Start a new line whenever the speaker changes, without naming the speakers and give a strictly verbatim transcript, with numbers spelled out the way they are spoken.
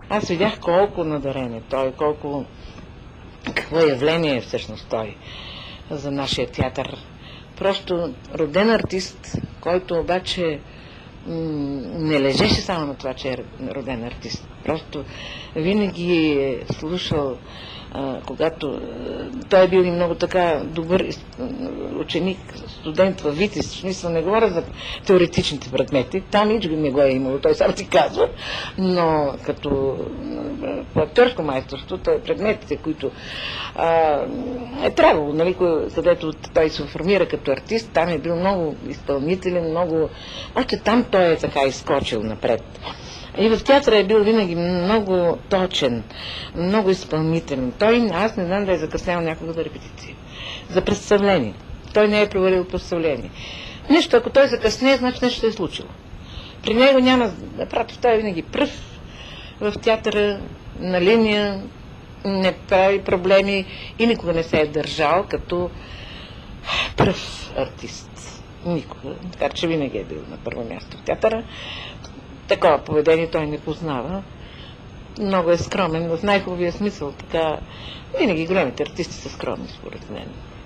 Аз видях колко надарен е той, колко какво явление е всъщност той за нашия театър. Просто роден артист, който обаче не лежеше само на това, че е роден артист. Просто винаги е слушал, а, когато а, той е бил и много така добър ученик, студент във ВИТИС, смисъл, не говоря за теоретичните предмети, там нищо не го е имало, той само ти казва, но като по актьорско майсторство, предметите, които а, е трябвало, нали, където той се формира като артист, там е бил много изпълнителен, много... Още там той е така изскочил напред. И в театъра е бил винаги много точен, много изпълнителен. Той, аз не знам да е закъснял някога за репетиция, за представление. Той не е провалил представление. Нещо, ако той закъсне, значи нещо се е случило. При него няма, напротив, той е винаги пръв в театъра, на линия, не прави проблеми и никога не се е държал като пръв артист. Никога. Така че винаги е бил на първо място в театъра. Такова поведение той не познава. Много е скромен, в най-хубавия смисъл. Така, винаги големите артисти са скромни, според мен.